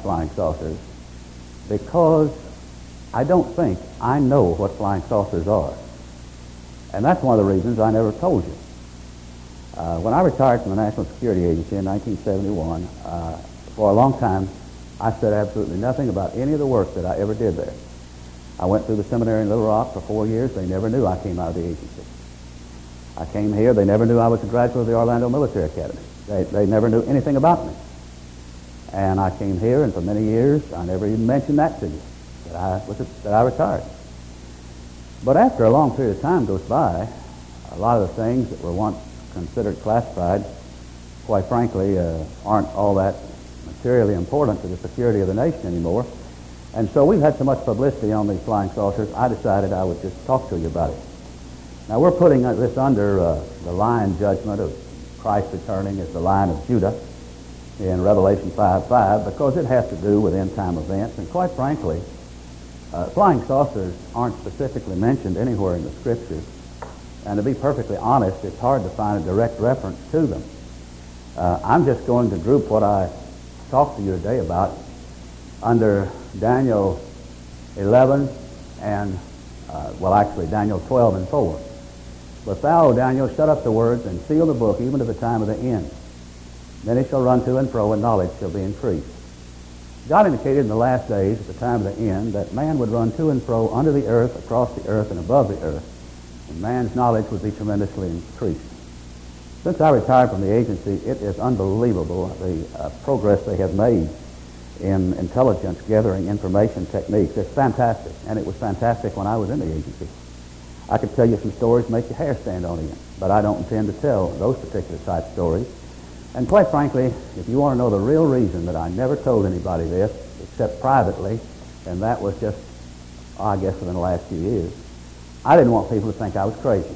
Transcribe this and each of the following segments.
flying saucers because I don't think I know what flying saucers are. And that's one of the reasons I never told you. When I retired from the National Security Agency in 1971, for a long time, I said absolutely nothing about any of the work that I ever did there. I went through the seminary in Little Rock for 4 years. They never knew I came out of the agency. I came here. They never knew I was a graduate of the Orlando Military Academy. They never knew anything about me. And I came here, and for many years, I never even mentioned that to you, that I retired. But after a long period of time goes by, a lot of the things that were once considered classified, quite frankly, aren't all that materially important to the security of the nation anymore. And so we've had so much publicity on these flying saucers, I decided I would just talk to you about it. Now, we're putting this under the Lion judgment of Christ returning as the Lion of Judah in Revelation 5:5 because it has to do with end-time events. And quite frankly, flying saucers aren't specifically mentioned anywhere in the Scriptures. And to be perfectly honest, it's hard to find a direct reference to them. I'm just going to group what I talked to you today about under Daniel 11 and, actually Daniel 12 and 4. But thou, O Daniel, shut up the words and seal the book even to the time of the end. Then it shall run to and fro, and knowledge shall be increased. God indicated in the last days, at the time of the end, that man would run to and fro under the earth, across the earth, and above the earth, and man's knowledge would be tremendously increased. Since I retired from the agency, it is unbelievable the progress they have made in intelligence gathering information techniques. It's fantastic, and it was fantastic when I was in the agency. I could tell you some stories make your hair stand on end, but I don't intend to tell those particular type stories. And quite frankly, if you want to know the real reason that I never told anybody this, except privately, and that was just, I guess, within the last few years, I didn't want people to think I was crazy.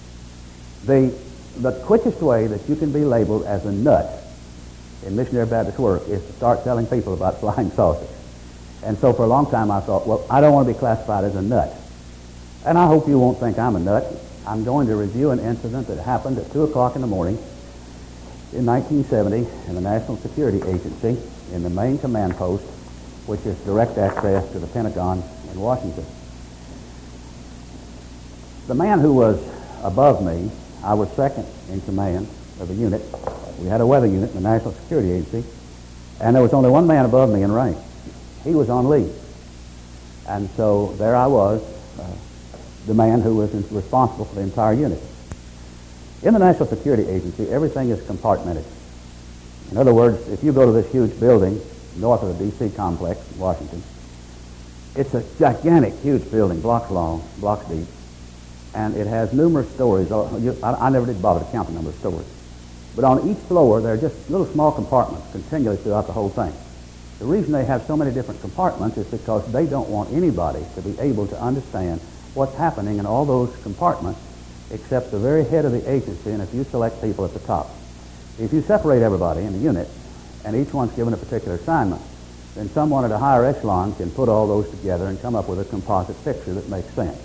The quickest way that you can be labeled as a nut in missionary Baptist work is to start telling people about flying saucers. And so for a long time I thought, well, I don't want to be classified as a nut. And I hope you won't think I'm a nut. I'm going to review an incident that happened at 2 o'clock in the morning in 1970 in the National Security Agency in the main command post, which is direct access to the Pentagon in Washington. The man who was above me, I was second in command of the unit. We had a weather unit in the National Security Agency, and there was only one man above me in rank. He was on leave. And so there I was, the man who was responsible for the entire unit. In the National Security Agency, everything is compartmented. In other words, if you go to this huge building north of the D.C. complex in Washington, it's a gigantic, huge building, blocks long, blocks deep, and it has numerous stories. I never did bother to count the number of stories. But on each floor, there are just little small compartments continually throughout the whole thing. The reason they have so many different compartments is because they don't want anybody to be able to understand what's happening in all those compartments except the very head of the agency and a few select people at the top. If you separate everybody in the unit and each one's given a particular assignment, then someone at a higher echelon can put all those together and come up with a composite picture that makes sense.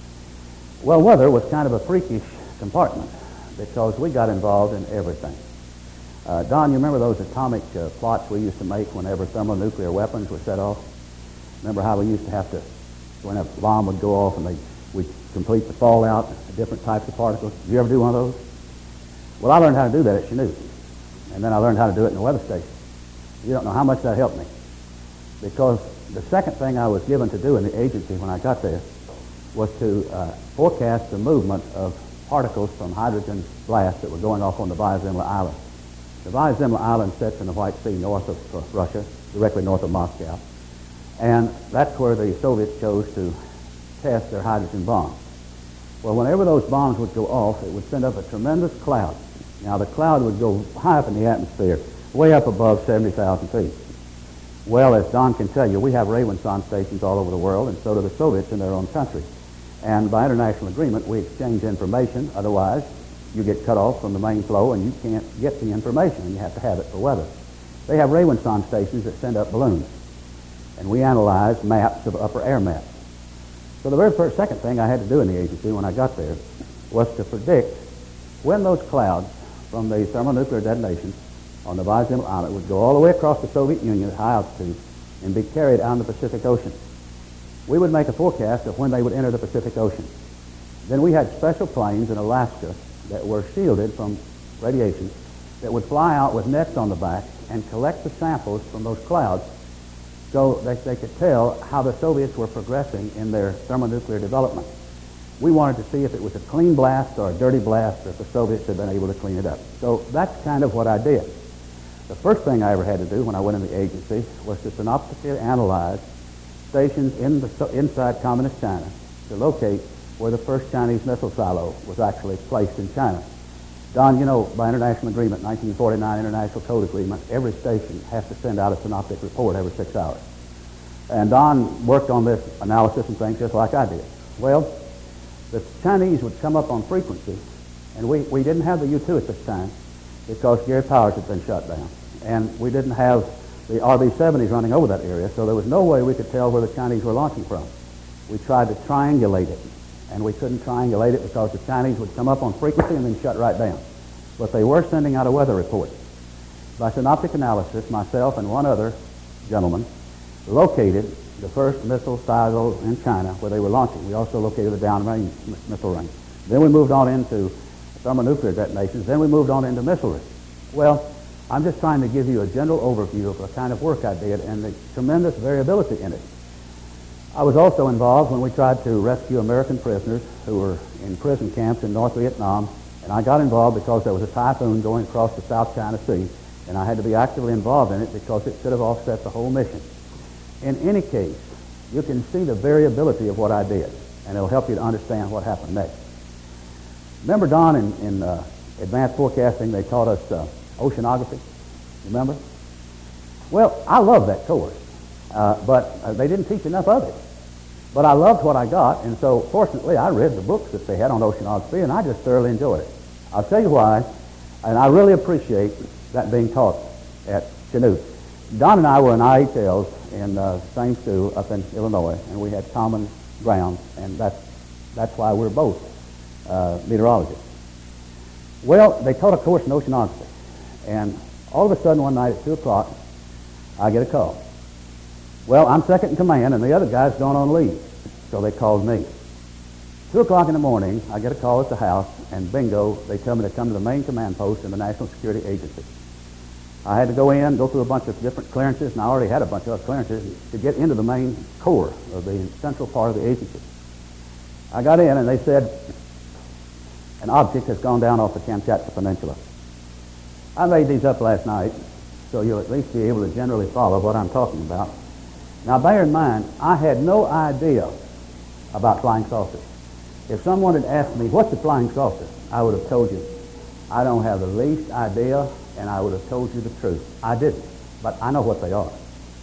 Well, weather was kind of a freakish compartment because we got involved in everything. Don, you remember those atomic plots we used to make whenever thermonuclear weapons were set off? Remember how we used to have to, when a bomb would go off and we'd complete the fallout, different types of particles? Did you ever do one of those? Well, I learned how to do that at Chanute. And then I learned how to do it in the weather station. You don't know how much that helped me. Because the second thing I was given to do in the agency when I got there was to forecast the movement of particles from hydrogen blasts that were going off on the Vyazemla Island. The Vyazemla Island sits in the White Sea north of Russia, directly north of Moscow. And that's where the Soviets chose to test their hydrogen bombs. Well, whenever those bombs would go off, it would send up a tremendous cloud. Now, the cloud would go high up in the atmosphere, way up above 70,000 feet. Well, as Don can tell you, we have Ravenson stations all over the world, and so do the Soviets in their own country. And by international agreement, we exchange information. Otherwise, you get cut off from the main flow, and you can't get the information, and you have to have it for weather. They have Ravenson stations that send up balloons, and we analyze maps of upper air maps. So the very second thing I had to do in the agency when I got there was to predict when those clouds from the thermonuclear detonations on the Vyazemla Island would go all the way across the Soviet Union at high altitude and be carried out in the Pacific Ocean. We would make a forecast of when they would enter the Pacific Ocean. Then we had special planes in Alaska that were shielded from radiation that would fly out with nets on the back and collect the samples from those clouds so that they could tell how the Soviets were progressing in their thermonuclear development. We wanted to see if it was a clean blast or a dirty blast, or if the Soviets had been able to clean it up. So that's kind of what I did. The first thing I ever had to do when I went in the agency was to synoptically analyze stations inside Communist China to locate where the first Chinese missile silo was actually placed in China. Don, you know, by international agreement, 1949 International Code Agreement, every station has to send out a synoptic report every 6 hours. And Don worked on this analysis and things just like I did. Well, the Chinese would come up on frequency, and we didn't have the U-2 at this time because Gary Powers had been shut down. And we didn't have the RB-70s running over that area, so there was no way we could tell where the Chinese were launching from. We tried to triangulate it, and we couldn't triangulate it because the Chinese would come up on frequency and then shut right down. But they were sending out a weather report. By synoptic analysis, myself and one other gentleman located the first missile silos in China where they were launching. We also located the downrange missile range. Then we moved on into thermonuclear detonations. Then we moved on into missilery. Well, I'm just trying to give you a general overview of the kind of work I did and the tremendous variability in it. I was also involved when we tried to rescue American prisoners who were in prison camps in North Vietnam, and I got involved because there was a typhoon going across the South China Sea, and I had to be actively involved in it because it could have offset the whole mission. In any case, you can see the variability of what I did, and it'll help you to understand what happened next. Remember, Don, in advanced forecasting, they taught us oceanography? Remember? Well, I love that course, but they didn't teach enough of it. But I loved what I got, and so fortunately I read the books that they had on oceanography, and I just thoroughly enjoyed it. I'll tell you why, and I really appreciate that being taught at Chanute. Don and I were in IHLs in same school up in Illinois, and we had common ground, and that's why we're both meteorologists. Well, they taught a course in oceanography, and all of a sudden one night at 2 o'clock, I get a call. Well, I'm second in command, and the other guy's gone on leave, so they called me. 2 o'clock in the morning, I get a call at the house, and bingo, they tell me to come to the main command post in the National Security Agency. I had to go through a bunch of different clearances, and I already had a bunch of other clearances to get into the main core of the central part of the agency. I got in, and they said, an object has gone down off the Kamchatka Peninsula. I made these up last night, so you'll at least be able to generally follow what I'm talking about. Now, bear in mind, I had no idea about flying saucers. If someone had asked me, what's a flying saucer? I would have told you, I don't have the least idea, and I would have told you the truth. I didn't, but I know what they are.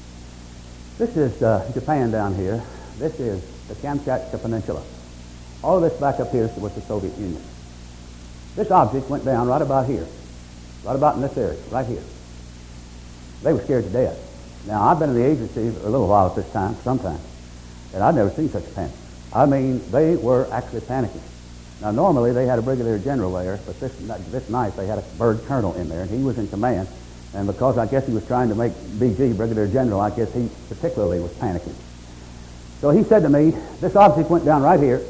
This is Japan down here. This is the Kamchatka Peninsula. All of this back up here was the Soviet Union. This object went down right about here, right about in this area, right here. They were scared to death. Now, I've been in the agency a little while at this time, sometimes, and I've never seen such a panic. I mean, they were actually panicking. Now, normally they had a brigadier general there, but this night they had a bird colonel in there, and he was in command. And because I guess he was trying to make BG brigadier general, I guess he particularly was panicking. So he said to me, this object went down right here.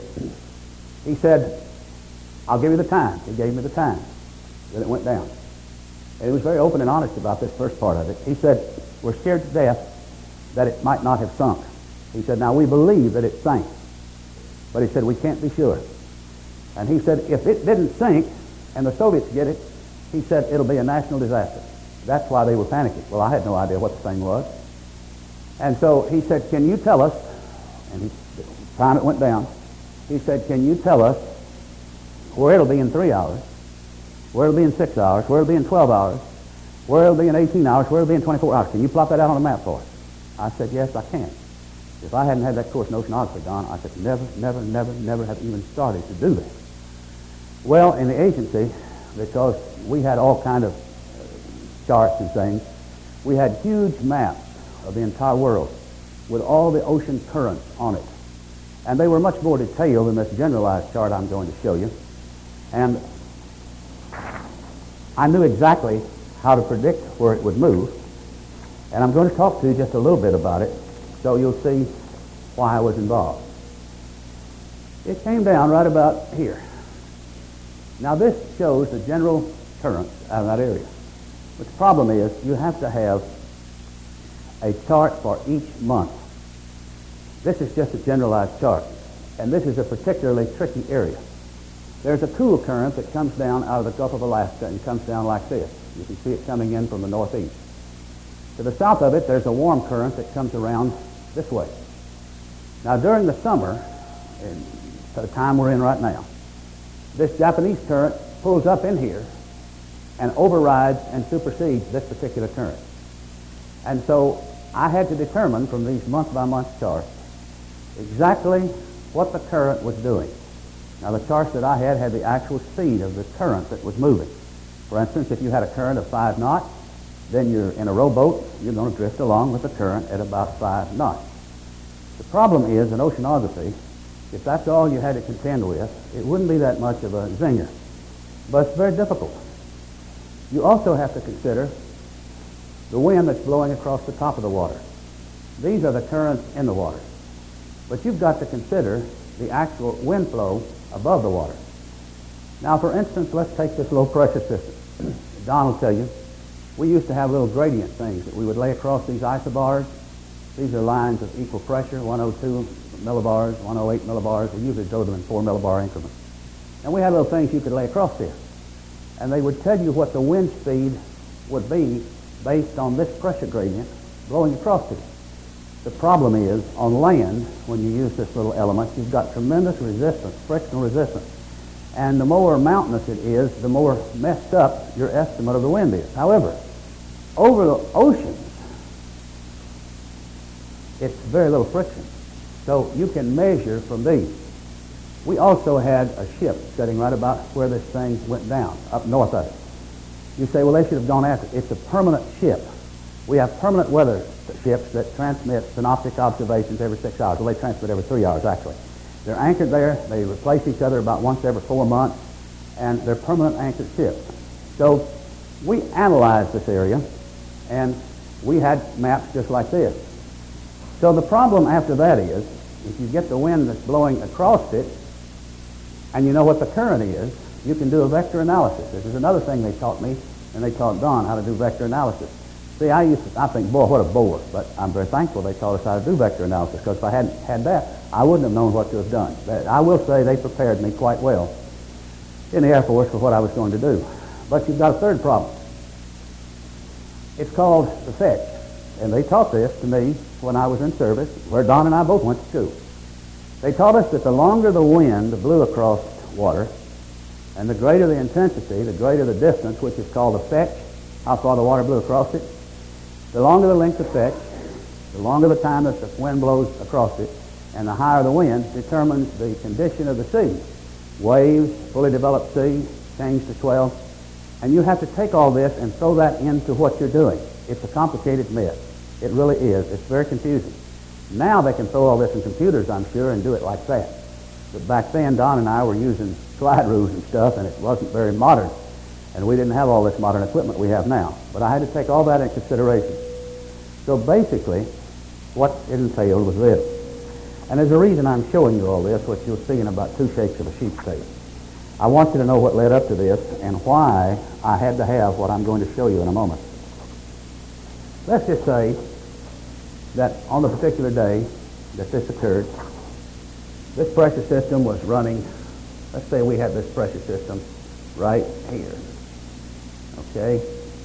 He said, I'll give you the time. He gave me the time that it went down. And he was very open and honest about this first part of it. He said, we're scared to death that it might not have sunk. He said, now we believe that it sank. But he said, we can't be sure. And he said, if it didn't sink and the Soviets get it, he said, it'll be a national disaster. That's why they were panicking. Well, I had no idea what the thing was. And so he said, can you tell us, and the time it went down, he said, can you tell us where it'll be in 3 hours, where it'll be in 6 hours, where it'll be in 12 hours, where it'll be in 18 hours, where it'll be in 24 hours. Can you plot that out on a map for us? I said, yes, I can. If I hadn't had that course in oceanography, Don, I could never have even started to do that. Well, in the agency, because we had all kind of charts and things, we had huge maps of the entire world with all the ocean currents on it. And they were much more detailed than this generalized chart I'm going to show you. And I knew exactly how to predict where it would move. And I'm going to talk to you just a little bit about it so you'll see why I was involved. It came down right about here. Now this shows the general currents out of that area. But the problem is you have to have a chart for each month. This is just a generalized chart. And this is a particularly tricky area. There's a cool current that comes down out of the Gulf of Alaska and comes down like this. You can see it coming in from the northeast. To the south of it, there's a warm current that comes around this way. Now, during the summer, in the time we're in right now, this Japanese current pulls up in here and overrides and supersedes this particular current. And so I had to determine from these month-by-month charts exactly what the current was doing. Now, the charts that I had the actual speed of the current that was moving. For instance, if you had a current of 5 knots, then you're in a rowboat, you're going to drift along with the current at about 5 knots. The problem is, in oceanography, if that's all you had to contend with, it wouldn't be that much of a zinger. But it's very difficult. You also have to consider the wind that's blowing across the top of the water. These are the currents in the water. But you've got to consider the actual wind flow above the water. Now, for instance, let's take this low pressure system. Don will tell you, we used to have little gradient things that we would lay across these isobars. These are lines of equal pressure, 102 millibars, 108 millibars. We usually throw them in 4 millibar increments. And we had little things you could lay across there. And they would tell you what the wind speed would be based on this pressure gradient blowing across it. The problem is, on land, when you use this little element, you've got tremendous resistance, frictional resistance. And the more mountainous it is, the more messed up your estimate of the wind is. However, over the oceans, it's very little friction. So you can measure from these. We also had a ship sitting right about where this thing went down, up north of it. You say, well, they should have gone after it. It's a permanent ship. We have permanent weather ships that transmit synoptic observations every 6 hours. Well, they transmit every 3 hours, actually. They're anchored there. They replace each other about once every 4 months, and they're permanent anchored ships. So we analyzed this area, and we had maps just like this. So the problem after that is, if you get the wind that's blowing across it, and you know what the current is, you can do a vector analysis. This is another thing they taught me, and they taught Don how to do vector analysis. See, I think, boy, what a bore, but I'm very thankful they taught us how to do vector analysis, because if I hadn't had that, I wouldn't have known what to have done. But I will say they prepared me quite well in the Air Force for what I was going to do. But you've got a third problem. It's called the fetch, and they taught this to me when I was in service, where Don and I both went to school. They taught us that the longer the wind blew across water, and the greater the intensity, the greater the distance, which is called the fetch, how far the water blew across it, the longer the length of fetch, the longer the time that the wind blows across it, and the higher the wind determines the condition of the sea. Waves, fully developed sea, change to swell. And you have to take all this and throw that into what you're doing. It's a complicated mess. It really is. It's very confusing. Now they can throw all this in computers, I'm sure, and do it like that. But back then, Don and I were using slide rules and stuff, and it wasn't very modern. And we didn't have all this modern equipment we have now. But I had to take all that into consideration. So basically, what it entailed was this. And there's a reason I'm showing you all this, which you'll see in about 2 shakes of a sheep's tail. I want you to know what led up to this and why I had to have what I'm going to show you in a moment. Let's just say that on the particular day that this occurred, this pressure system was running. Let's say we had this pressure system right here. Okay?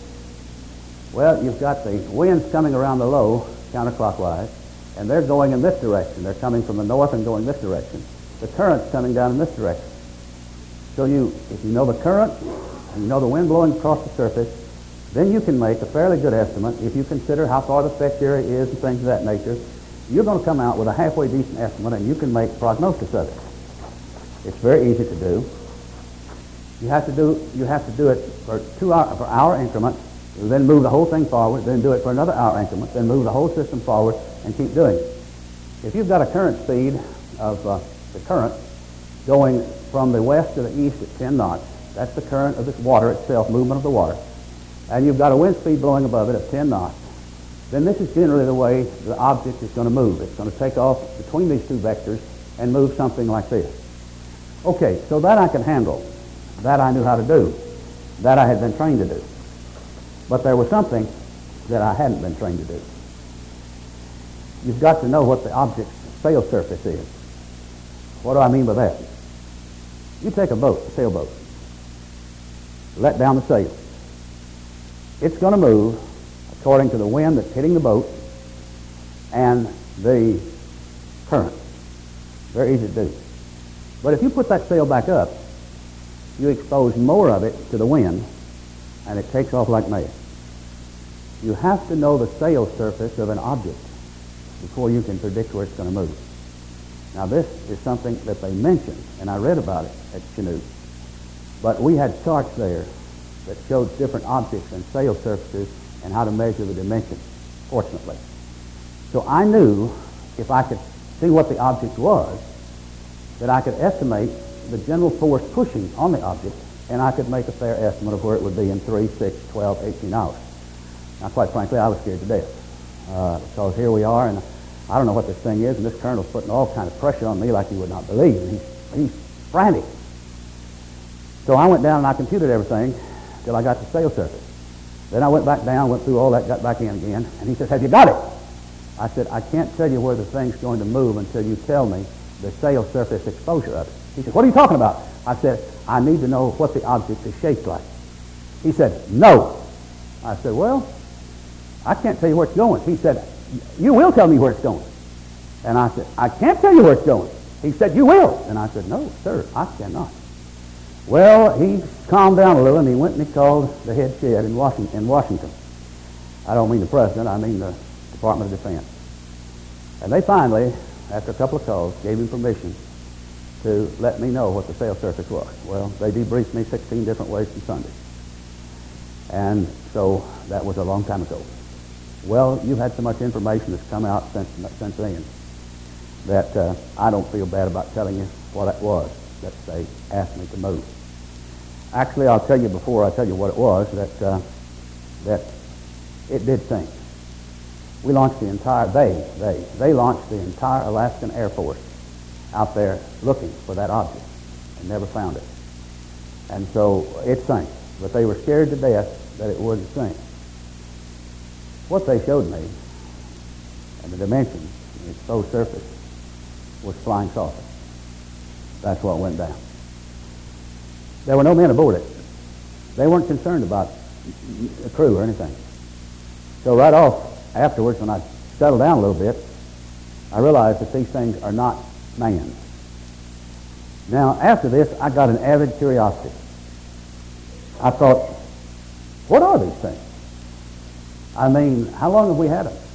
Well, you've got the winds coming around the low counterclockwise, and they're going in this direction. They're coming from the north and going this direction. The current's coming down in this direction. So if you know the current and you know the wind blowing across the surface, then you can make a fairly good estimate. If you consider how far the fetch area is and things of that nature, you're going to come out with a halfway decent estimate, and you can make a prognosis of it. It's very easy to do. You have to do it for 2 hour increments, then move the whole thing forward, then do it for another hour increment, then move the whole system forward, and keep doing it. If you've got a current speed of the current going from the west to the east at 10 knots, that's the current of this water itself, movement of the water, and you've got a wind speed blowing above it of 10 knots, then this is generally the way the object is going to move. It's going to take off between these two vectors and move something like this. Okay, so that I can handle. That I knew how to do. That I had been trained to do. But there was something that I hadn't been trained to do. You've got to know what the object's sail surface is. What do I mean by that? You take a boat, a sailboat, let down the sail. It's going to move according to the wind that's hitting the boat and the current. Very easy to do. But if you put that sail back up, you expose more of it to the wind, and it takes off like mad. You have to know the sail surface of an object before you can predict where it's going to move. Now, this is something that they mentioned, and I read about it at Chanute. But we had charts there that showed different objects and sail surfaces and how to measure the dimensions, fortunately. So I knew if I could see what the object was, that I could estimate the general force pushing on the object, and I could make a fair estimate of where it would be in 3, 6, 12, 18 hours. Now, quite frankly, I was scared to death because here we are, and I don't know what this thing is, and this colonel's putting all kind of pressure on me like you would not believe. He's frantic. So I went down and I computed everything till I got the sail surface. Then I went back down, went through all that, got back in again, and he says, "Have you got it?" I said, "I can't tell you where the thing's going to move until you tell me the sail surface exposure of it." He said, "What are you talking about?" I said, "I need to know what the object is shaped like." He said, "No." I said, "Well, I can't tell you where it's going." He said, "You will tell me where it's going." And I said, "I can't tell you where it's going." He said, "You will." And I said, "No, sir, I cannot." Well, he calmed down a little, and he went and he called the head shed in Washington. I don't mean the president, I mean the Department of Defense. And they finally, after a couple of calls, gave him permission to let me know what the sail surface was. Well, they debriefed me 16 different ways from Sunday. And so that was a long time ago. Well, you've had so much information that's come out since then that I don't feel bad about telling you what it was that they asked me to move. Actually, I'll tell you before I tell you what it was that it did sink. We launched the entire, they launched the entire Alaskan Air Force out there looking for that object and never found it. And so it sank, but they were scared to death that it wouldn't sink. What they showed me, and the dimensions, the exposed surface, was flying saucer. That's what went down. There were no men aboard it. They weren't concerned about the crew or anything. So right off afterwards, when I settled down a little bit, I realized that these things are not manned. Now, after this, I got an avid curiosity. I thought, what are these things? I mean, how long have we had them?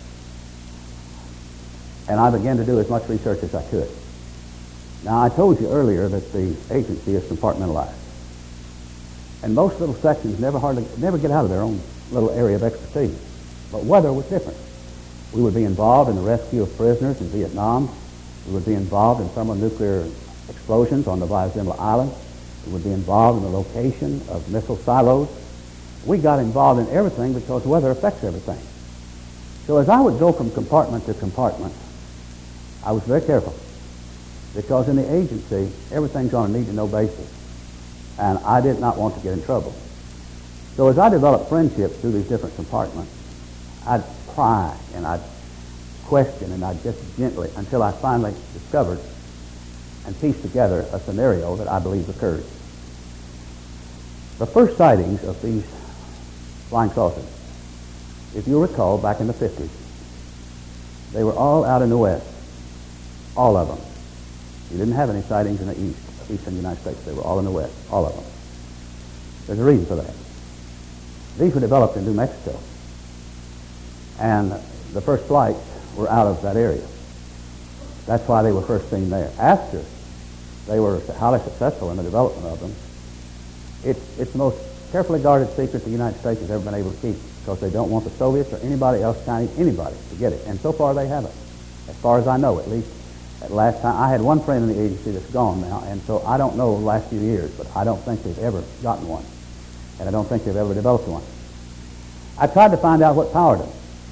And I began to do as much research as I could. Now, I told you earlier that the agency is compartmentalized. And most little sections never get out of their own little area of expertise. But weather was different. We would be involved in the rescue of prisoners in Vietnam. We would be involved in thermonuclear explosions on the Novaya Island. We would be involved in the location of missile silos. We got involved in everything because weather affects everything. So as I would go from compartment to compartment, I was very careful because in the agency, everything's on a need-to-know basis. And I did not want to get in trouble. So as I developed friendships through these different compartments, I'd pry and I'd question and I'd just gently until I finally discovered and pieced together a scenario that I believe occurred. The first sightings of these flying saucers, if you recall, back in the 50s, they were all out in the west, all of them. You didn't have any sightings in the eastern United States. They were all in the west, all of them. There's a reason for that. These were developed in New Mexico, and the first flights were out of that area. That's why they were first seen there. After they were highly successful in the development of them, it's the most carefully guarded secret the United States has ever been able to keep because they don't want the Soviets or anybody else, Chinese, anybody to get it. And so far they haven't, as far as I know, at least. At last time, I had one friend in the agency that's gone now, and so I don't know the last few years, but I don't think they've ever gotten one, and I don't think they've ever developed one. I tried to find out what powered them.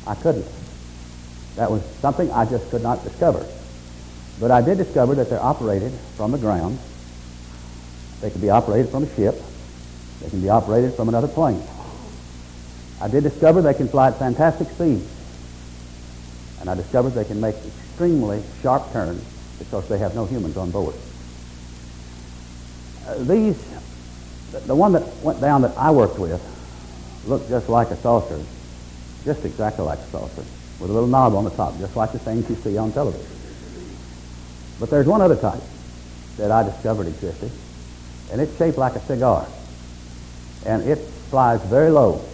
I couldn't. That was something I just could not discover. But I did discover that they're operated from the ground. They can be operated from a ship. They can be operated from another plane. I did discover they can fly at fantastic speeds. And I discovered they can make extremely sharp turns because they have no humans on board. The one that went down that I worked with looked just like a saucer, just exactly like a saucer, with a little knob on the top, just like the things you see on television. But there's one other type that I discovered existed, and it's shaped like a cigar, and it flies very low.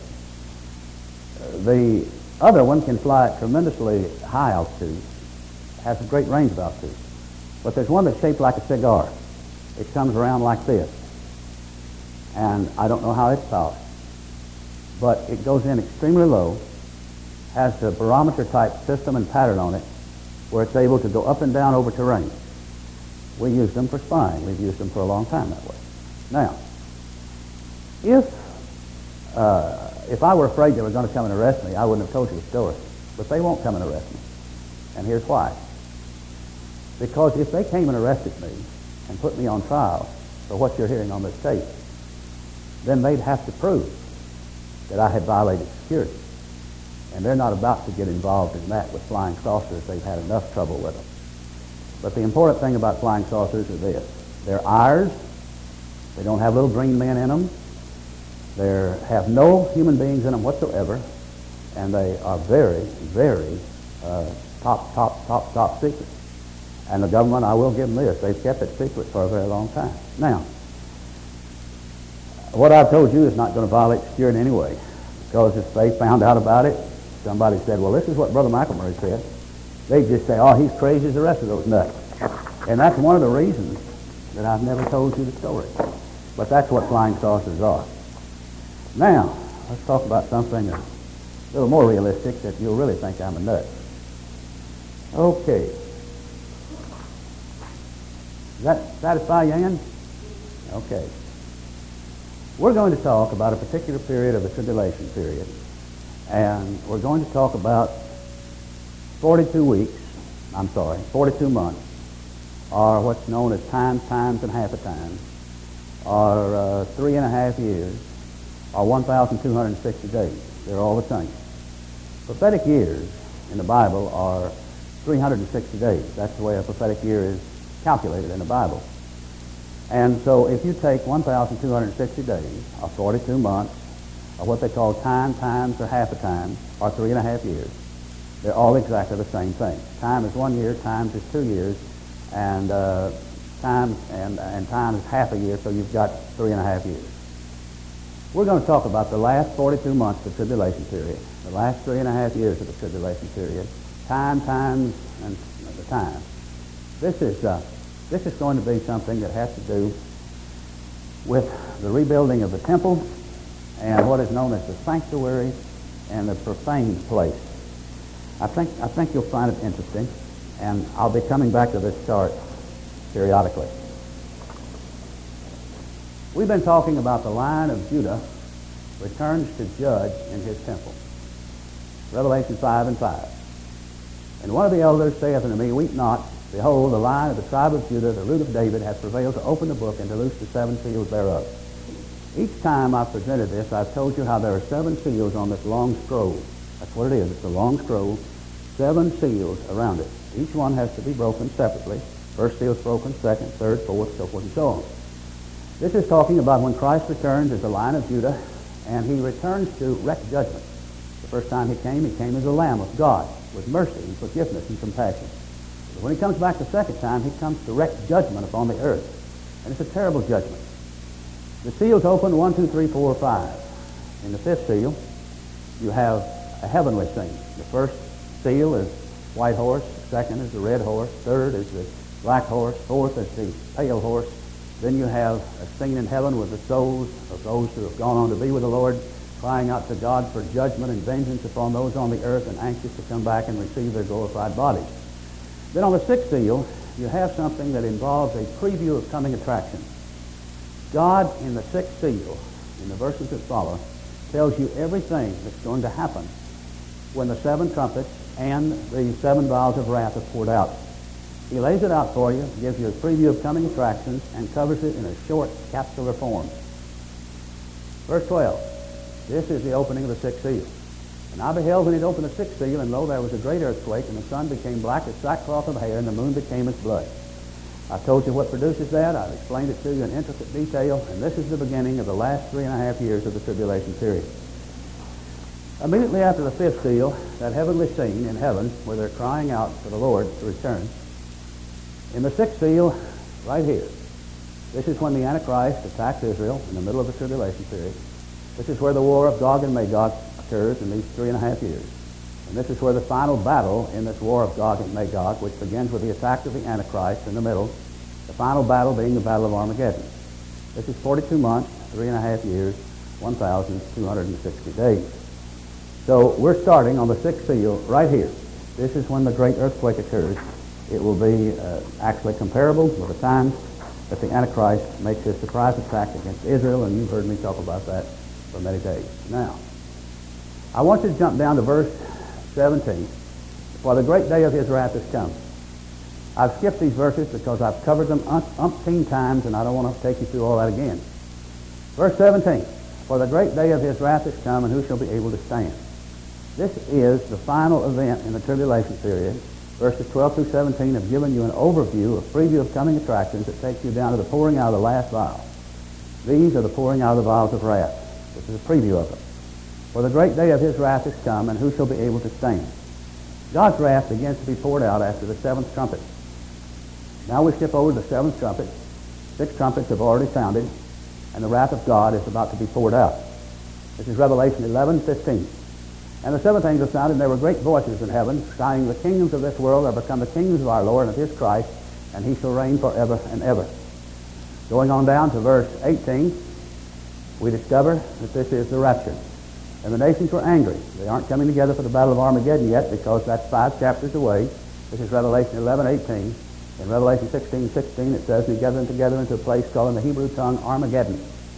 The other one can fly at tremendously high altitude, has a great range of altitude. But there's one that's shaped like a cigar. It comes around like this. And I don't know how it's powered. But it goes in extremely low, has a barometer type system and pattern on it, where it's able to go up and down over terrain. We use them for spying. We've used them for a long time that way. Now, if I were afraid they were going to come and arrest me, I wouldn't have told you the story. But they won't come and arrest me. And here's why. Because if they came and arrested me and put me on trial for what you're hearing on this tape, then they'd have to prove that I had violated security. And they're not about to get involved in that with flying saucers. They've had enough trouble with them. But the important thing about flying saucers is this. They're ours. They don't have little green men in them. They have no human beings in them whatsoever. And they are very, very top secret. And the government, I will give them this, they've kept it secret for a very long time. Now, what I've told you is not going to violate security in any way. Because if they found out about it, somebody said, well, this is what Brother McElmurray said, they'd just say, oh, he's crazy as the rest of those nuts. And that's one of the reasons that I've never told you the story. But that's what flying saucers are. Now, let's talk about something a little more realistic that you'll really think I'm a nut. Okay. Does that satisfy you, Ann? Okay. We're going to talk about a particular period of the tribulation period. And we're going to talk about 42 months, or what's known as times, and half a time, or 3.5 years, or 1,260 days. They're all the same. Prophetic years in the Bible are 360 days. That's the way a prophetic year is calculated in the Bible. And so if you take 1,260 days, or 42 months, or what they call times, or half a time, or 3.5 years, they're all exactly the same thing. Time is 1 year, times is 2 years, and time is half a year, so you've got 3.5 years. We're going to talk about the last 42 months of the tribulation period, the last 3.5 years of the tribulation period, times, and the time. This is going to be something that has to do with the rebuilding of the temple and what is known as the sanctuary and the profane place. I think you'll find it interesting, and I'll be coming back to this chart periodically. We've been talking about the Lion of Judah returns to judge in his temple. Revelation 5:5. And one of the elders saith unto me, Weep not, behold, the Lion of the tribe of Judah, the root of David, hath prevailed to open the book and to loose the 7 seals thereof. Each time I've presented this, I've told you how there are 7 seals on this long scroll. That's what it is. It's a long scroll, 7 seals around it. Each one has to be broken separately. First seal's broken, second, third, fourth, so forth and so on. This is talking about when Christ returns as the Lion of Judah, and he returns to wreak judgment. The first time he came as a Lamb of God, with mercy and forgiveness and compassion. But when he comes back the second time, he comes to wreak judgment upon the earth. And it's a terrible judgment. The seals open 1, 2, 3, 4, 5. In the 5th seal, you have a heavenly scene. The first seal is white horse, the second is the red horse, third is the black horse, fourth is the pale horse. Then you have a scene in heaven with the souls of those who have gone on to be with the Lord, crying out to God for judgment and vengeance upon those on the earth and anxious to come back and receive their glorified bodies. Then on the 6th seal, you have something that involves a preview of coming attractions. God, in the 6th seal, in the verses that follow, tells you everything that's going to happen when the 7 trumpets and the 7 vials of wrath are poured out. He lays it out for you, gives you a preview of coming attractions, and covers it in a short capsular form. Verse 12, this is the opening of the 6th seal. And I beheld when it opened the 6th seal, and lo, there was a great earthquake, and the sun became black as sackcloth of hair, and the moon became as blood. I've told you what produces that. I've explained it to you in intricate detail, and this is the beginning of the last 3.5 years of the tribulation period. Immediately after the 5th seal, that heavenly scene in heaven where they're crying out for the Lord to return, in the 6th seal, right here, this is when the Antichrist attacks Israel in the middle of the tribulation period. This is where the war of Gog and Magog occurs in these 3.5 years. And this is where the final battle in this war of Gog and Magog, which begins with the attack of the Antichrist in the middle, the final battle being the Battle of Armageddon. This is 42 months, 3.5 years, 1,260 days. So we're starting on the 6th seal right here. This is when the great earthquake occurs. It will be actually comparable with the time that the Antichrist makes his surprise attack against Israel, and you've heard me talk about that for many days. Now, I want you to jump down to verse 17. For the great day of his wrath has come. I've skipped these verses because I've covered them umpteen times, and I don't want to take you through all that again. Verse 17. For the great day of his wrath has come, and who shall be able to stand? This is the final event in the tribulation period. Verses 12 through 17 have given you an overview, a preview of coming attractions that takes you down to the pouring out of the last vial. These are the pouring out of the vials of wrath. This is a preview of them. For the great day of his wrath has come, and who shall be able to stand? God's wrath begins to be poured out after the 7th trumpet. Now we skip over to the 7th trumpet. 6 trumpets have already sounded, and the wrath of God is about to be poured out. This is Revelation 11:15. And the 7th angel sounded, and there were great voices in heaven, crying, the kingdoms of this world are become the kingdoms of our Lord and of his Christ, and he shall reign forever and ever. Going on down to verse 18, we discover that this is the rapture. And the nations were angry. They aren't coming together for the Battle of Armageddon yet because that's 5 chapters away. This is Revelation 11:18. In Revelation 16:16 it says, we gathered them together into a place called in the Hebrew tongue Armageddon.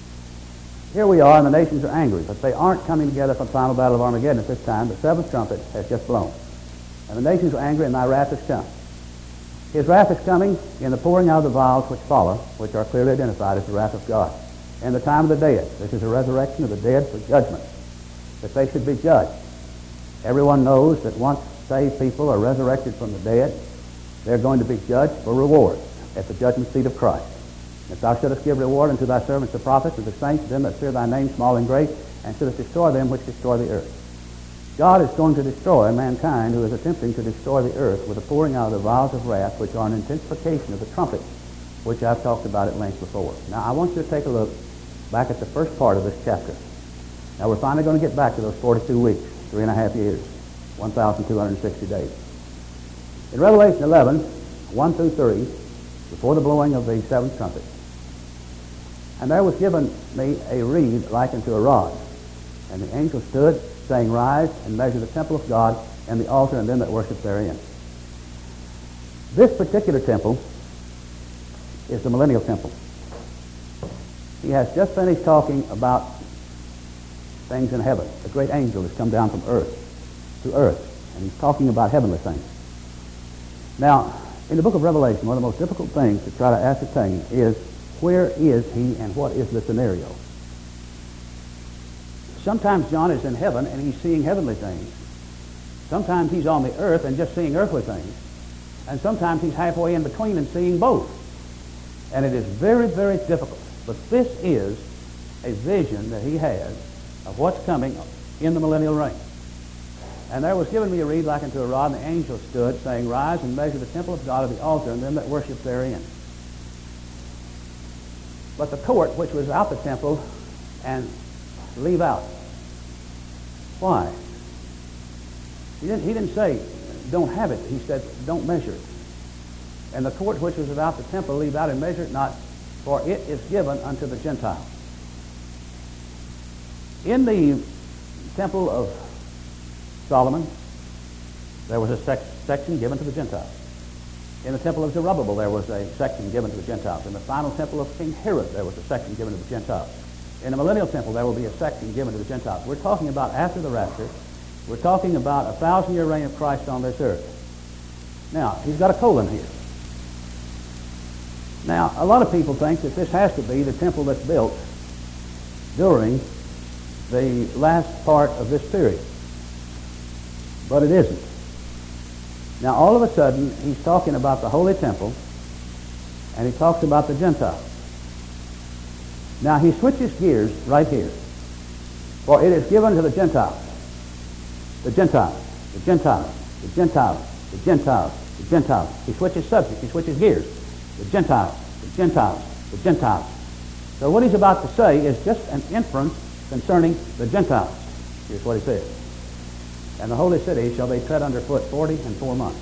Here we are, and the nations are angry, but they aren't coming together for the final battle of Armageddon at this time. The 7th trumpet has just blown. And the nations are angry, and thy wrath has come. His wrath is coming in the pouring out of the vials which follow, which are clearly identified as the wrath of God. And the time of the dead. This is a resurrection of the dead for judgment, that they should be judged. Everyone knows that once saved people are resurrected from the dead, they're going to be judged for reward at the judgment seat of Christ. If thou shouldest give reward unto thy servants the prophets and the saints, them that fear thy name, small and great, and shouldest destroy them which destroy the earth. God is going to destroy mankind who is attempting to destroy the earth with the pouring out of the vials of wrath, which are an intensification of the trumpet, which I've talked about at length before. Now, I want you to take a look back at the first part of this chapter. Now, we're finally going to get back to those 42 weeks, 3.5 years, 1,260 days. In Revelation 11, 1 through 3, before the blowing of the 7th trumpet, and there was given me a reed like unto a rod. And the angel stood, saying, rise and measure the temple of God and the altar and them that worship therein. This particular temple is the millennial temple. He has just finished talking about things in heaven. The great angel has come down from earth to earth, and he's talking about heavenly things. Now, in the book of Revelation, one of the most difficult things to try to ascertain is where is he and what is the scenario? Sometimes John is in heaven and he's seeing heavenly things. Sometimes he's on the earth and just seeing earthly things. And sometimes he's halfway in between and seeing both. And it is very, very difficult. But this is a vision that he has of what's coming in the millennial reign. And there was given me a reed like unto a rod, and the angel stood, saying, rise and measure the temple of God of the altar and them that worship therein. But the court which was out the temple and leave out. Why? He didn't say don't have it. He said don't measure it. And the court which was without the temple leave out and measure it not, for it is given unto the Gentiles. In the temple of Solomon, there was a section given to the Gentiles. In the temple of Zerubbabel, there was a section given to the Gentiles. In the final temple of King Herod, there was a section given to the Gentiles. In the millennial temple, there will be a section given to the Gentiles. We're talking about after the rapture, We're talking about a 1,000-year reign of Christ on this earth. Now, he's got a colon here. Now, a lot of people think that this has to be the temple that's built during the last part of this period. But it isn't. Now, all of a sudden, he's talking about the Holy Temple, and he talks about the Gentiles. Now, he switches gears right here. For it is given to the Gentiles. The Gentiles, the Gentiles, the Gentiles, the Gentiles, the Gentiles. He switches subjects, he switches gears. The Gentiles, the Gentiles, the Gentiles. So what he's about to say is just an inference concerning the Gentiles. Here's what he says. And the holy city shall be tread underfoot 40 and 4 months.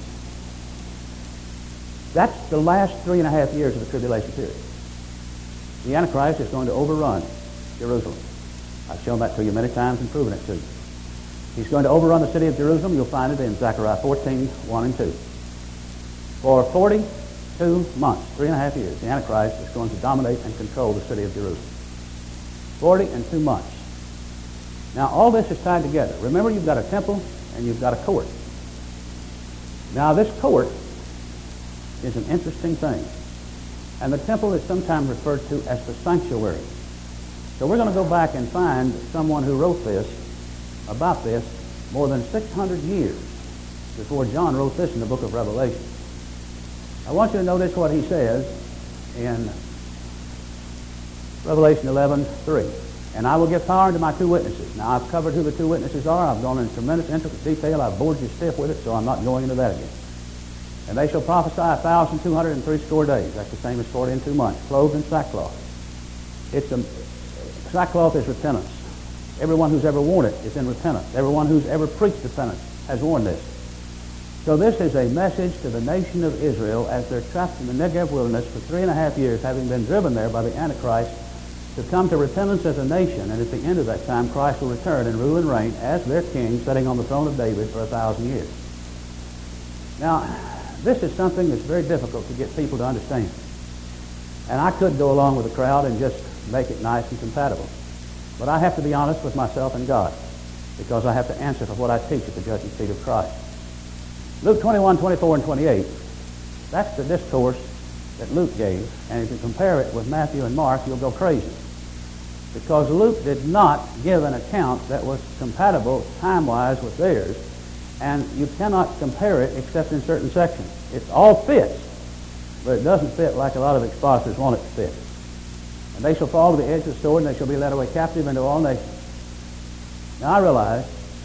That's the last 3.5 years of the tribulation period. The Antichrist is going to overrun Jerusalem. I've shown that to you many times and proven it to you. He's going to overrun the city of Jerusalem. You'll find it in Zechariah 14, 1 and 2. For 42 months, 3.5 years, the Antichrist is going to dominate and control the city of Jerusalem. 40 and 2 months. Now, all this is tied together. Remember, you've got a temple and you've got a court. Now, this court is an interesting thing. And the temple is sometimes referred to as the sanctuary. So we're going to go back and find someone who wrote this, about this, more than 600 years before John wrote this in the book of Revelation. I want you to notice what he says in Revelation 11:3. And I will give power unto my 2 witnesses. Now, I've covered who the 2 witnesses are. I've gone into tremendous intricate detail. I've bored you stiff with it, so I'm not going into that again. And they shall prophesy 1,260 days. That's the same as 40 and 2 months, clothed in sackcloth. Sackcloth is repentance. Everyone who's ever worn it is in repentance. Everyone who's ever preached repentance has worn this. So this is a message to the nation of Israel as they're trapped in the Negev wilderness for 3.5 years, having been driven there by the Antichrist, to come to repentance as a nation. And at the end of that time, Christ will return and rule and reign as their king, sitting on the throne of David for 1,000 years. Now, this is something that's very difficult to get people to understand. And I could go along with the crowd and just make it nice and compatible. But I have to be honest with myself and God, because I have to answer for what I teach at the judgment seat of Christ. Luke 21, 24, and 28, that's the discourse that Luke gave. And if you compare it with Matthew and Mark, you'll go crazy. Because Luke did not give an account that was compatible time-wise with theirs. And you cannot compare it except in certain sections. It all fits, but it doesn't fit like a lot of expositors want it to fit. And they shall fall to the edge of the sword, and they shall be led away captive into all nations. Now, I realize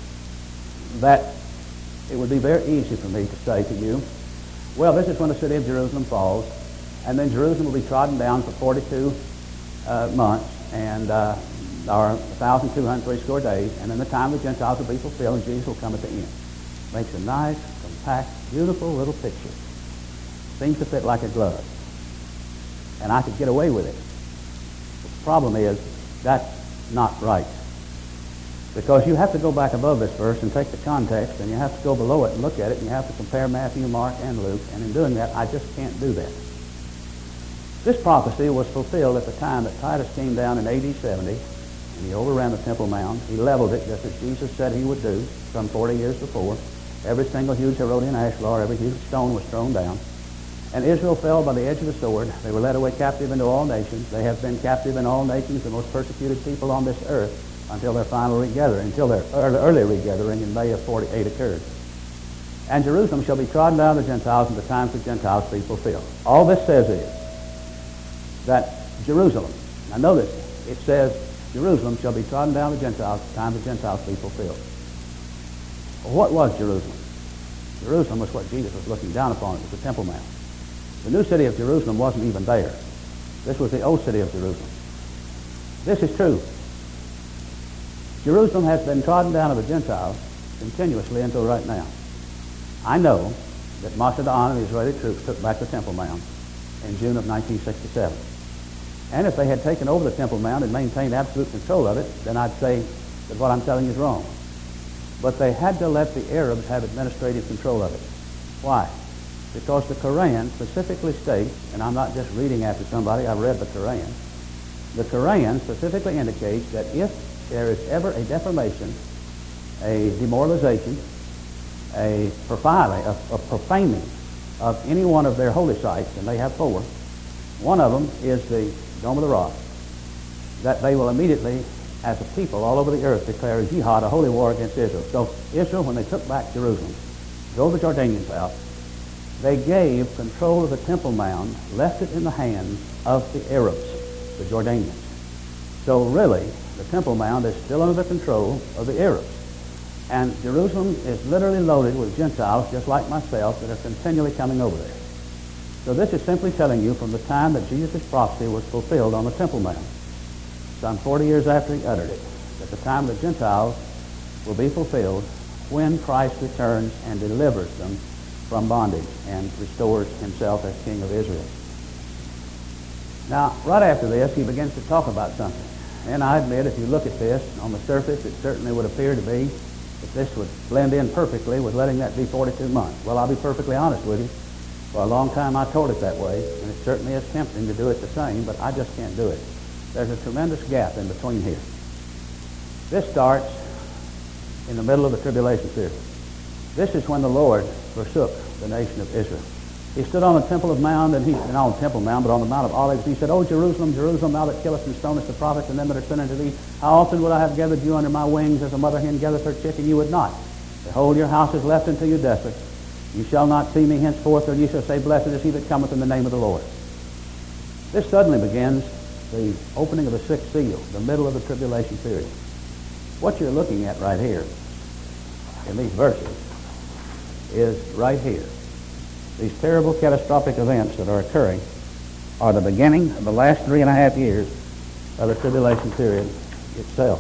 that it would be very easy for me to say to you, well, this is when the city of Jerusalem falls, and then Jerusalem will be trodden down for 42 months, and or 1,260 days, and then the time of the Gentiles will be fulfilled, and Jesus will come at the end. Makes a nice, compact, beautiful little picture. Seems to fit like a glove. And I could get away with it. The problem is, that's not right. Because you have to go back above this verse and take the context, and you have to go below it and look at it, and you have to compare Matthew, Mark, and Luke, and in doing that, I just can't do that. This prophecy was fulfilled at the time that Titus came down in AD 70, and he overran the Temple Mount. He leveled it just as Jesus said he would do some 40 years before. Every single huge Herodian ashlar, every huge stone was thrown down. And Israel fell by the edge of the sword. They were led away captive into all nations. They have been captive in all nations, the most persecuted people on this earth, until their final regathering, until their early regathering in May of 48 occurred. And Jerusalem shall be trodden down of the Gentiles, and the times of the Gentiles be fulfilled. All this says is that Jerusalem, now notice, it says Jerusalem shall be trodden down of the Gentiles, the times of the Gentiles be fulfilled. Well, what was Jerusalem? Jerusalem was what Jesus was looking down upon. It was the Temple Mount. The new city of Jerusalem wasn't even there. This was the old city of Jerusalem. This is true. Jerusalem has been trodden down of the Gentiles continuously until right now. I know that Macedon and the Israeli troops took back the Temple Mount in June of 1967. And if they had taken over the Temple Mount and maintained absolute control of it, then I'd say that what I'm telling you is wrong. But they had to let the Arabs have administrative control of it. Why? Because the Quran specifically states, and I'm not just reading after somebody, I've read the Quran. The Quran specifically indicates that if there is ever a deformation a demoralization, a profaning of any one of their holy sites, and they have 4. One of them is the Dome of the Rock, that they will immediately, as a people all over the earth, declare a jihad, a holy war against Israel. So Israel, when they took back Jerusalem, drove the Jordanians out, they gave control of the Temple Mount, left it in the hands of the Arabs, the Jordanians. So really, the Temple Mount is still under the control of the Arabs. And Jerusalem is literally loaded with Gentiles, just like myself, that are continually coming over there. So this is simply telling you from the time that Jesus' prophecy was fulfilled on the Temple Mount, some 40 years after he uttered it, that the time of the Gentiles will be fulfilled when Christ returns and delivers them from bondage and restores himself as King of Israel. Now, right after this, he begins to talk about something. And I admit, if you look at this, on the surface, it certainly would appear to be that this would blend in perfectly with letting that be 42 months. Well, I'll be perfectly honest with you. For a long time, I told it that way, and it certainly is tempting to do it the same, but I just can't do it. There's a tremendous gap in between here. This starts in the middle of the tribulation period. This is when the Lord forsook the nation of Israel. He stood on the Temple of Mount, and not on the Temple Mount, but on the Mount of Olives, and he said, "O Jerusalem, Jerusalem, thou that killest and stonest the prophets and them that are sent unto thee, how often would I have gathered you under my wings as a mother hen gathereth her chick, and you would not? Behold, your house is left unto you desolate. You shall not see me henceforth, or ye shall say, Blessed is he that cometh in the name of the Lord." This suddenly begins the opening of the 6th seal, the middle of the tribulation period. What you're looking at right here in these verses is right here. These terrible catastrophic events that are occurring are the beginning of the last 3.5 years of the tribulation period itself.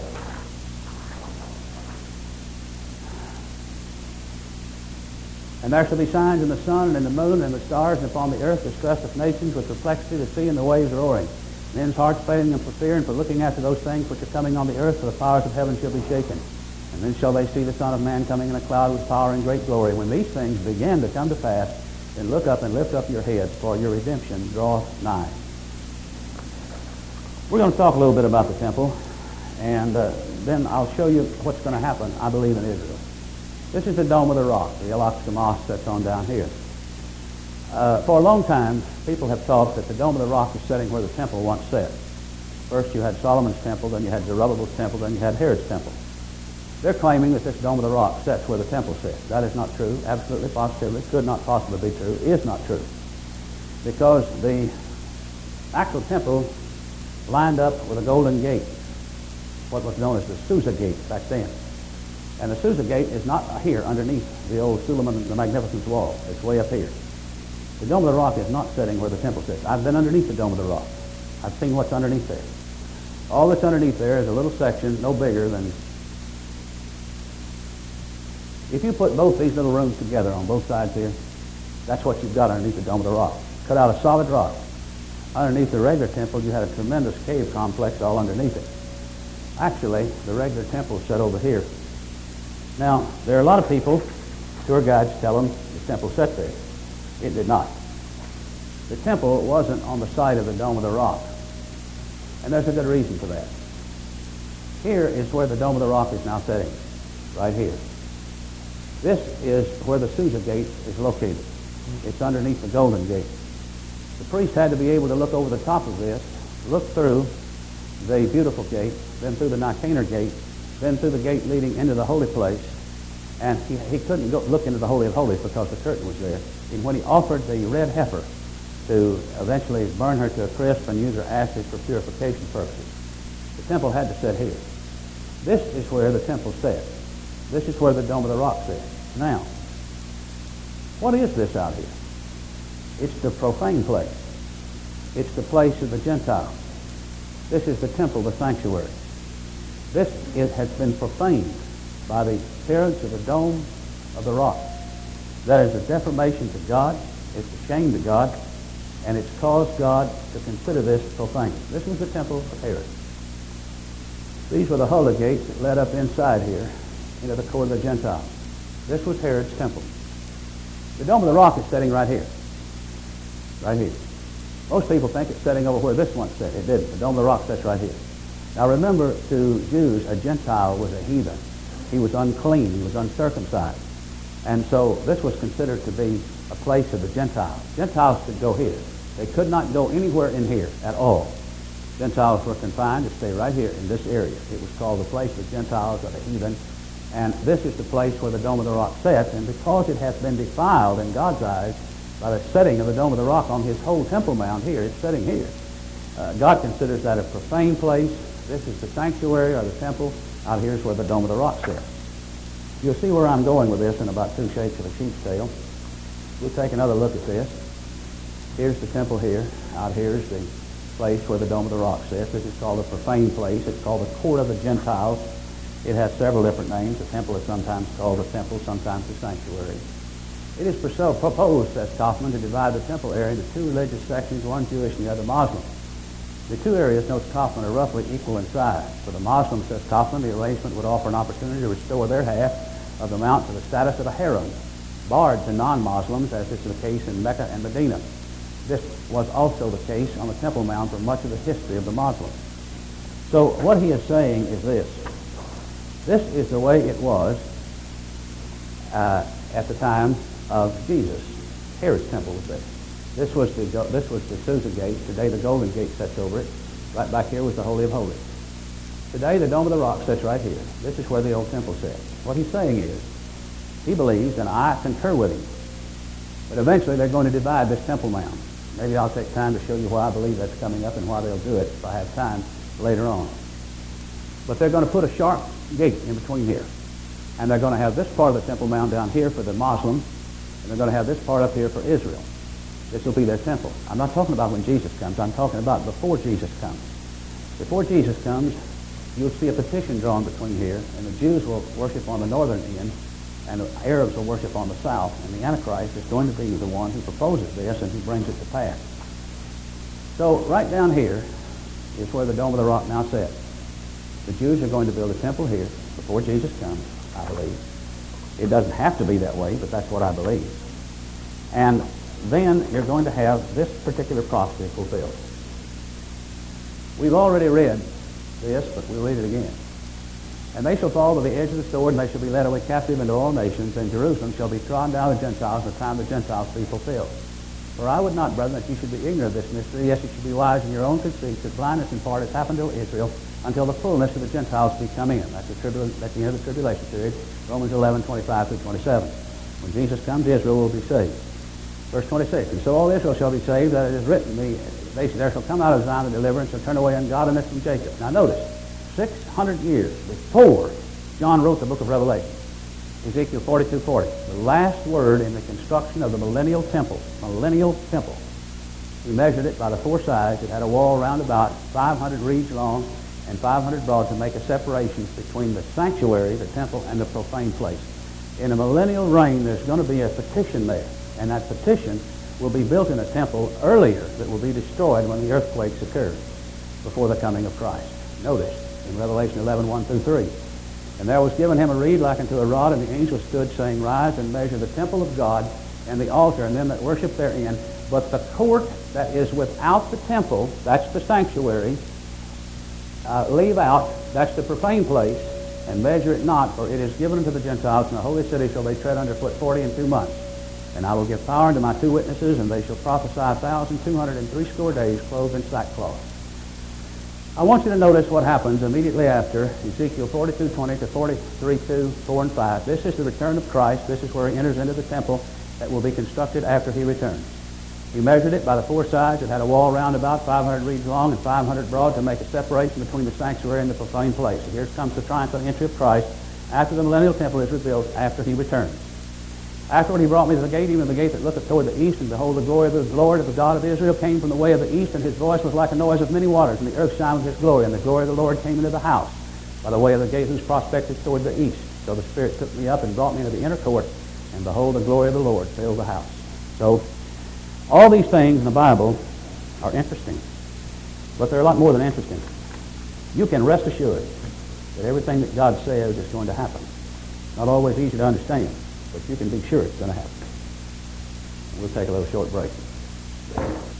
And there shall be signs in the sun and in the moon and the stars, and upon the earth distress of nations, with perplexity, the sea and the waves roaring. Men's hearts failing them for fear and for looking after those things which are coming on the earth, for the powers of heaven shall be shaken. And then shall they see the Son of Man coming in a cloud with power and great glory. When these things begin to come to pass, then look up and lift up your heads, for your redemption draweth nigh. We're going to talk a little bit about the temple, and then I'll show you what's going to happen, I believe, in Israel. This is the Dome of the Rock, the El-Aqsa Mosque that's on down here. For a long time, people have thought that the Dome of the Rock is sitting where the temple once sat. First you had Solomon's temple, then you had Zerubbabel's temple, then you had Herod's temple. They're claiming that this Dome of the Rock sits where the temple sits. That is not true. Absolutely, positively, could not possibly be true, is not true. Because the actual temple lined up with a golden gate, what was known as the Susa Gate back then. And the Susa Gate is not here underneath the old Suleiman the Magnificent's wall. It's way up here. The Dome of the Rock is not sitting where the temple sits. I've been underneath the Dome of the Rock. I've seen what's underneath there. All that's underneath there is a little section, no bigger than... If you put both these little rooms together on both sides here, that's what you've got underneath the Dome of the Rock. Cut out a solid rock. Underneath the regular temple, you had a tremendous cave complex all underneath it. Actually, the regular temple is set over here. Now, there are a lot of people, tour guides tell them the temple set there. It did not. The temple wasn't on the site of the Dome of the Rock. And there's a good reason for that. Here is where the Dome of the Rock is now sitting, right here. This is where the Susa Gate is located. It's underneath the Golden Gate. The priest had to be able to look over the top of this, look through the beautiful gate, then through the Nicanor Gate, then through the gate leading into the holy place. And he couldn't go look into the Holy of Holies because the curtain was there. And when he offered the red heifer to eventually burn her to a crisp and use her ashes for purification purposes, the temple had to sit here. This is where the temple sat. This is where the Dome of the Rock sits. Now, what is this out here? It's the profane place. It's the place of the Gentiles. This is the temple, the sanctuary. This has been profaned by the appearance of the Dome of the Rock. That is a defamation to God. It's a shame to God. And it's caused God to consider this profane. This was the temple of Herod. These were the holy gates that led up inside here into the court of the Gentiles. This was Herod's temple. The Dome of the Rock is sitting right here. Right here. Most people think it's sitting over where this one sat. It didn't. The Dome of the Rock sits right here. Now remember, to Jews, a Gentile was a heathen. He was unclean. He was uncircumcised. And so this was considered to be a place of the Gentiles. Gentiles could go here. They could not go anywhere in here at all. Gentiles were confined to stay right here in this area. It was called the place of the Gentiles or the heathen. And this is the place where the Dome of the Rock sits. And because it has been defiled in God's eyes by the setting of the Dome of the Rock on his whole temple mound here, it's sitting here. God considers that a profane place. This is the sanctuary or the temple. Out here is where the Dome of the Rock sits. You'll see where I'm going with this in about 2 shakes of a sheep's tail. We'll take another look at this. Here's the temple here. Out here is the place where the Dome of the Rock sits. This is called the profane place. It's called the court of the Gentiles. It has several different names. The temple is sometimes called the temple, sometimes the sanctuary. It is proposed, says Kaufman, to divide the temple area into 2 religious sections, one Jewish and the other Muslim. The 2 areas, notes Kaufman, are roughly equal in size. For the Muslims, says Kaufman, the arrangement would offer an opportunity to restore their half of the mount to the status of a harem, barred to non-Muslims, as is the case in Mecca and Medina. This was also the case on the Temple Mount for much of the history of the Muslims. So what he is saying is this. This is the way it was at the time of Jesus. Herod's temple was there. This was the Susa gate. Today the Golden Gate sits over it. Right back here was the Holy of Holies. Today the Dome of the Rock sits right here. This is where the old temple sits. What he's saying is, he believes, and I concur with him, but eventually they're going to divide this temple mound. Maybe I'll take time to show you why I believe that's coming up and why they'll do it if I have time later on. But they're going to put a sharp gate in between here. And they're going to have this part of the temple mound down here for the Muslims, and they're going to have this part up here for Israel. This will be their temple. I'm not talking about when Jesus comes. I'm talking about before Jesus comes. Before Jesus comes, you'll see a petition drawn between here, and the Jews will worship on the northern end, and the Arabs will worship on the south, and the Antichrist is going to be the one who proposes this and who brings it to pass. So right down here is where the Dome of the Rock now sits. The Jews are going to build a temple here before Jesus comes, I believe. It doesn't have to be that way, but that's what I believe. And then you're going to have this particular prophecy fulfilled. We've already read this, but we'll read it again. And they shall fall to the edge of the sword, and they shall be led away captive into all nations, and Jerusalem shall be trodden down of the Gentiles, and the time of the Gentiles be fulfilled. For I would not, brethren, that you should be ignorant of this mystery. Yes, you should be wise in your own conceits, that blindness in part has happened to Israel, until the fullness of the Gentiles be come in. That's the end of the tribulation period, Romans 11:25 through 27. When Jesus comes, Israel will be saved. Verse 26, and so all Israel shall be saved, that it is written, there shall come out of Zion the deliverance, and turn away ungodliness from Jacob. Now notice, 600 years before John wrote the book of Revelation, Ezekiel 42:40, the last word in the construction of the millennial temple. He measured it by the 4 sides. It had a wall round about 500 reeds long and 500 broad to make a separation between the sanctuary, the temple, and the profane place. In a millennial reign, there's going to be a petition there, and that petition will be built in a temple earlier that will be destroyed when the earthquakes occur before the coming of Christ. Notice in Revelation 11:1 through 3. And there was given him a reed like unto a rod, and the angel stood, saying, Rise and measure the temple of God, and the altar, and them that worship therein. But the court that is without the temple, that's the sanctuary, leave out, that's the profane place, and measure it not, for it is given unto the Gentiles, and the holy city shall they tread underfoot 42 months. And I will give power unto my 2 witnesses, and they shall prophesy 1,260 days, clothed in sackcloth. I want you to notice what happens immediately after Ezekiel 42:20 to 43:2, 4, and 5. This is the return of Christ. This is where he enters into the temple that will be constructed after he returns. He measured it by the 4 sides. It had a wall round about 500 reeds long and 500 broad to make a separation between the sanctuary and the profane place. And here comes the triumphant entry of Christ after the millennial temple is rebuilt, after he returns. Afterward he brought me to the gate, even the gate that looketh toward the east, and behold, the glory of the Lord of the God of Israel came from the way of the east, and his voice was like a noise of many waters, and the earth shined with his glory, and the glory of the Lord came into the house by the way of the gate whose prospect is toward the east. So the Spirit took me up and brought me into the inner court, and behold, the glory of the Lord filled the house. So all these things in the Bible are interesting, but they're a lot more than interesting. You can rest assured that everything that God says is going to happen. Not always easy to understand, but you can be sure it's going to happen. We'll take a little short break.